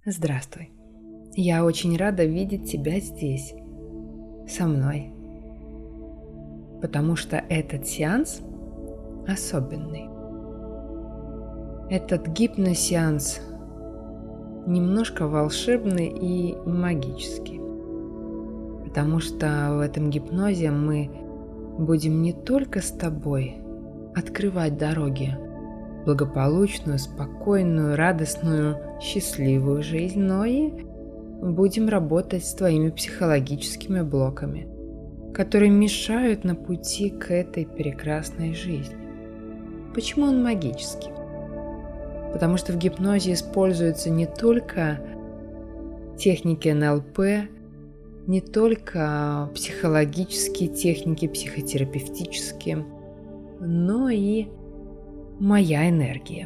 Здравствуй. Я очень рада видеть тебя здесь, со мной, потому что этот сеанс особенный. Этот гипносеанс немножко волшебный и магический, потому что в этом гипнозе мы будем не только с тобой открывать дороги в благополучную, спокойную, радостную, счастливую жизнь, но и будем работать с твоими психологическими блоками, которые мешают на пути к этой прекрасной жизни. Почему он магический? Потому что в гипнозе используются не только техники НЛП, не только психологические техники, психотерапевтические, но и моя энергия.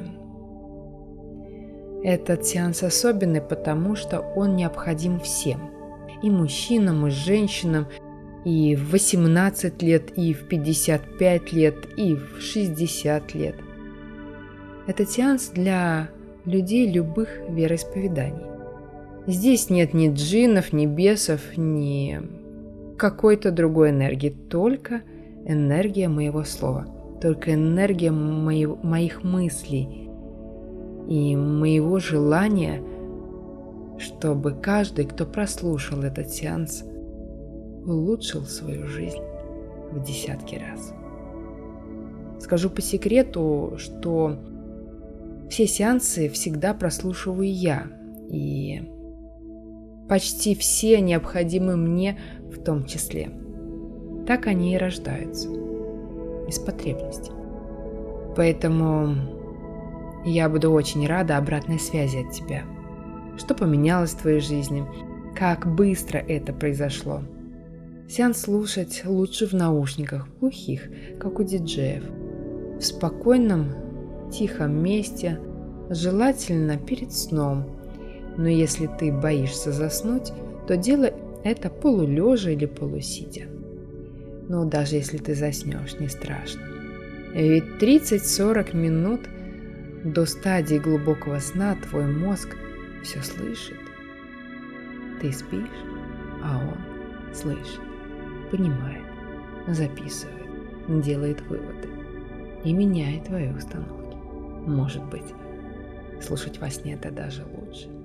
Этот сеанс особенный, потому что он необходим всем. И мужчинам, и женщинам, и в 18 лет, и в 55 лет, и в 60 лет. Этот сеанс для людей любых вероисповеданий. Здесь нет ни джиннов, ни бесов, ни какой-то другой энергии, только энергия моего слова, только энергия моих мыслей и моего желания, чтобы каждый, кто прослушал этот сеанс, улучшил свою жизнь в десятки раз. Скажу по секрету, что все сеансы всегда прослушиваю я, и почти все необходимы мне в том числе. Так они и рождаются, из потребностей. Поэтому я буду очень рада обратной связи от тебя. Что поменялось в твоей жизни? Как быстро это произошло? Сеанс слушать лучше в наушниках, глухих, как у диджеев. В спокойном, тихом месте, желательно перед сном. Но если ты боишься заснуть, то делай это полулежа или полусидя. Но даже если ты заснешь, не страшно. Ведь 30-40 минут до стадии глубокого сна твой мозг все слышит. Ты спишь, а он слышит, понимает, записывает, делает выводы и меняет твои установки. Может быть, слушать во сне это даже лучше.